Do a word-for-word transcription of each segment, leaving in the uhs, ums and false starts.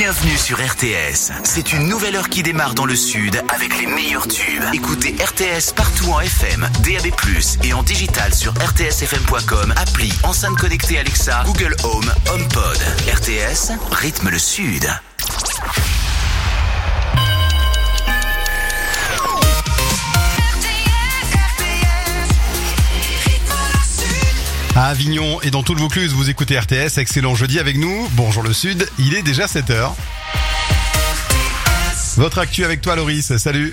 Bienvenue sur R T S. C'est une nouvelle heure qui démarre dans le sud avec les meilleurs tubes. Écoutez R T S partout en F M, D A B plus, et en digital sur r t s f m point com, appli, enceinte connectée Alexa, Google Home, HomePod. R T S, rythme le sud. À Avignon et dans tout le Vaucluse, vous écoutez R T S, excellent jeudi avec nous. Bonjour le Sud, il est déjà sept heures. Votre actu avec toi Loris, salut.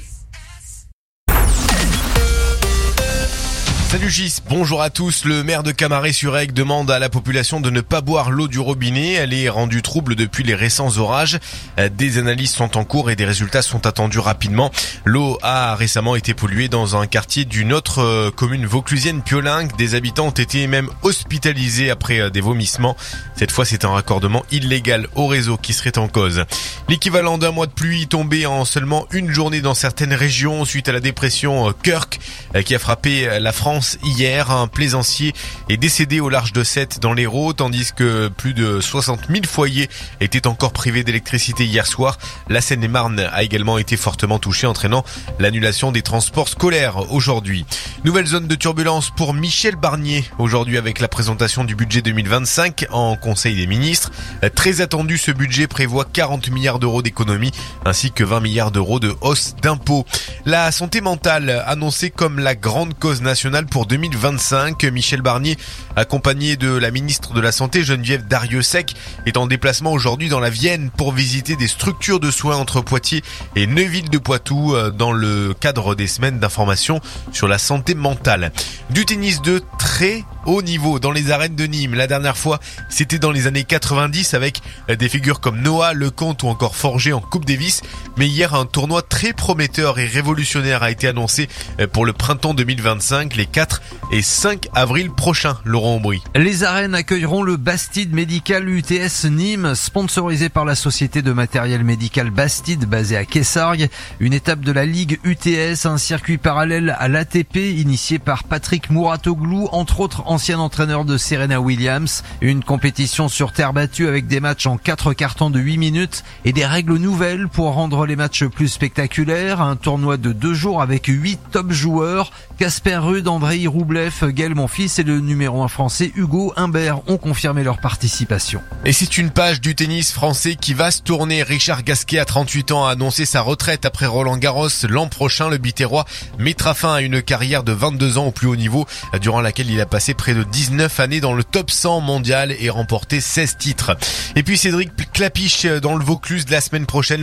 Salut Gis, bonjour à tous. Le maire de Camaret-sur-Aigle demande à la population de ne pas boire l'eau du robinet. Elle est rendue trouble depuis les récents orages. Des analyses sont en cours et des résultats sont attendus rapidement. L'eau a récemment été polluée dans un quartier d'une autre commune vauclusienne, Piolingue. Des habitants ont été même hospitalisés après des vomissements. Cette fois, c'est un raccordement illégal au réseau qui serait en cause. L'équivalent d'un mois de pluie tombé en seulement une journée dans certaines régions suite à la dépression Kirk qui a frappé la France hier. Un plaisancier est décédé au large de Sète dans l'Hérault, tandis que plus de soixante mille foyers étaient encore privés d'électricité hier soir. La Seine-et-Marne a également été fortement touchée, entraînant l'annulation des transports scolaires aujourd'hui. Nouvelle zone de turbulence pour Michel Barnier aujourd'hui avec la présentation du budget deux mille vingt-cinq en Conseil des ministres. Très attendu, ce budget prévoit quarante milliards d'euros d'économies ainsi que vingt milliards d'euros de hausse d'impôts. La santé mentale annoncée comme la grande cause nationale pour deux mille vingt-cinq. Michel Barnier, accompagné de la ministre de la Santé Geneviève Darrieussecq, est en déplacement aujourd'hui dans la Vienne pour visiter des structures de soins entre Poitiers et Neuville-de-Poitou dans le cadre des semaines d'information sur la santé mentale. Du tennis de très haut niveau dans les arènes de Nîmes. La dernière fois, c'était dans les années quatre-vingt-dix avec des figures comme Noah, Lecomte ou encore Forger en Coupe Davis. Mais hier, un tournoi très prometteur et révolutionnaire a été annoncé pour le printemps deux mille vingt-cinq, les quatre et cinq avril prochains. Laurent Aubry. Les arènes accueilleront le Bastide Medical U T S Nîmes, sponsorisé par la société de matériel médical Bastide, basée à Kessargues. Une étape de la Ligue U T S, un circuit parallèle à l'A T P, initié par Patrick Mouratoglou, entre autres ancien entraîneur de Serena Williams. Une compétition sur terre battue avec des matchs en quatre cartons de huit minutes et des règles nouvelles pour rendre les matchs plus spectaculaires. Un tournoi de deux jours avec huit top joueurs. Casper Ruud, Andrei Roublev, Gaël Monfils et le numéro un français Hugo Humbert ont confirmé leur participation. Et c'est une page du tennis français qui va se tourner. Richard Gasquet, à trente-huit ans, a annoncé sa retraite après Roland Garros. L'an prochain, le Biterrois mettra fin à une carrière de vingt-deux ans au plus haut niveau, durant laquelle il a passé près de dix-neuf années dans le top cent mondial et remporté seize titres. Et puis Cédric Clapiche dans le Vaucluse de la semaine prochaine.